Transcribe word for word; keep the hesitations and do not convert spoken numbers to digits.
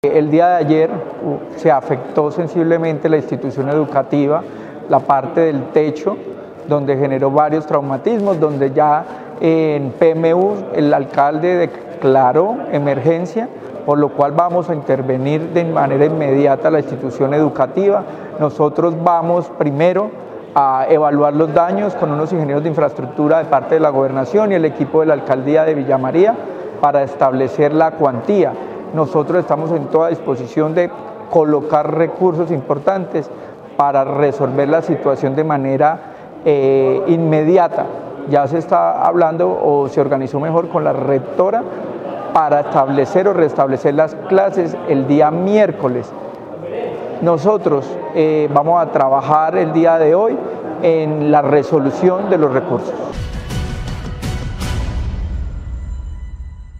El día de ayer uh, se afectó sensiblemente la institución educativa, la parte del techo, donde generó varios traumatismos, donde ya en P M U el alcalde declaró emergencia, por lo cual vamos a intervenir de manera inmediata la institución educativa. Nosotros vamos primero a evaluar los daños con unos ingenieros de infraestructura de parte de la gobernación y el equipo de la alcaldía de Villa María para establecer la cuantía. Nosotros estamos en toda disposición de colocar recursos importantes para resolver la situación de manera eh, inmediata. Ya se está hablando o se organizó mejor con la rectora para establecer o restablecer las clases el día miércoles. Nosotros eh, vamos a trabajar el día de hoy en la resolución de los recursos.